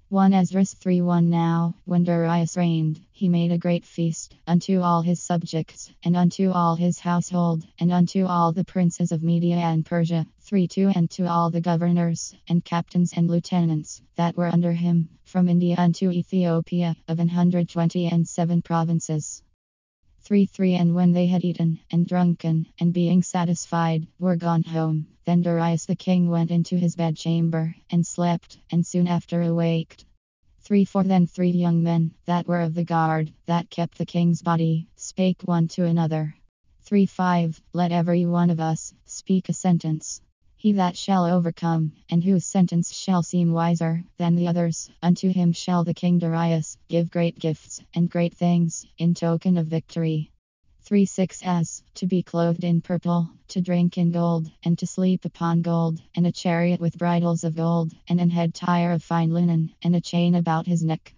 1 Esdras 3:1. Now, when Darius reigned, he made a great feast unto all his subjects, and unto all his household, and unto all the princes of Media and Persia. 3:2 And to all the governors, and captains, and lieutenants, that were under him, from India unto Ethiopia, of 127 provinces. 3:3 And when they had eaten, and drunken, and being satisfied, were gone home, then Darius the king went into his bedchamber, and slept, and soon after awaked. 3:4 Then 3 young men, that were of the guard, that kept the king's body, spake one to another. 3:5 Let every one of us speak a sentence. He that shall overcome, and whose sentence shall seem wiser than the others, unto him shall the king Darius give great gifts, and great things, in token of victory. 3:6 As to be clothed in purple, to drink in gold, and to sleep upon gold, and a chariot with bridles of gold, and an head tire of fine linen, and a chain about his neck.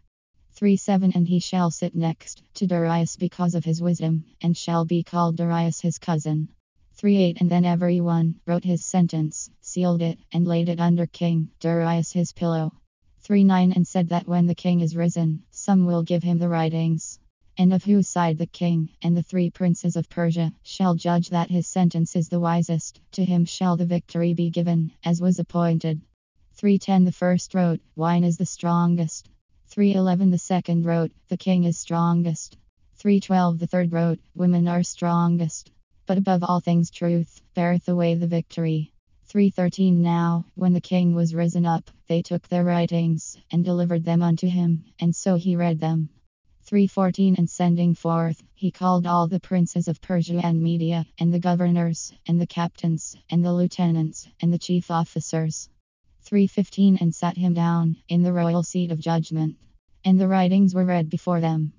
3:7 And he shall sit next to Darius because of his wisdom, and shall be called Darius his cousin. 3:8 And then every one wrote his sentence, sealed it, and laid it under King Darius his pillow. 3:9 And said that when the king is risen, some will give him the writings. And of whose side the king, and the 3 princes of Persia, shall judge that his sentence is the wisest, to him shall the victory be given, as was appointed. 3:10 The first wrote, Wine is the strongest. 3:11 The second wrote, The king is strongest. 3:12 The third wrote, Women are strongest. But above all things truth beareth away the victory. 3:13 Now, when the king was risen up, they took their writings, and delivered them unto him, and so he read them. 3:14 And sending forth, he called all the princes of Persia and Media, and the governors, and the captains, and the lieutenants, and the chief officers. 3:15 And sat him down in the royal seat of judgment. And the writings were read before them.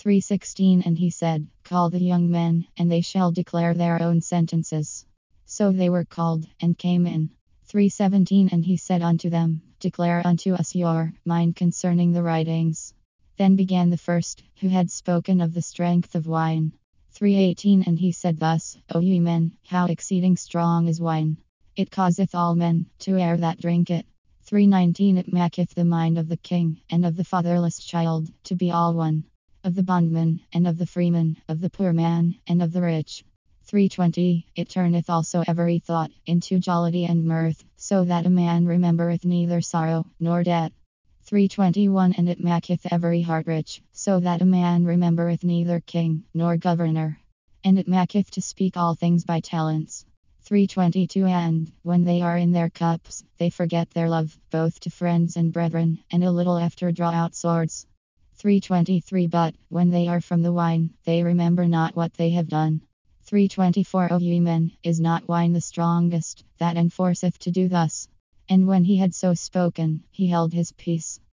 3:16 And he said, Call the young men, and they shall declare their own sentences. So they were called, and came in. 3:17 And he said unto them, Declare unto us your mind concerning the writings. Then began the first, who had spoken of the strength of wine. 3:18 And he said thus, O ye men, how exceeding strong is wine! It causeth all men to err that drink it. 3:19 It maketh the mind of the king, and of the fatherless child, to be all one. Of the bondman, and of the freeman, of the poor man, and of the rich. 3:20 It turneth also every thought into jollity and mirth, so that a man remembereth neither sorrow nor debt. 3:21 And it maketh every heart rich, so that a man remembereth neither king nor governor. And it maketh to speak all things by talents. 3:22 And, when they are in their cups, they forget their love, both to friends and brethren, and a little after draw out swords. 3:23 But, when they are from the wine, they remember not what they have done. 3:24 O ye men, is not wine the strongest, that enforceth to do thus? And when he had so spoken, he held his peace.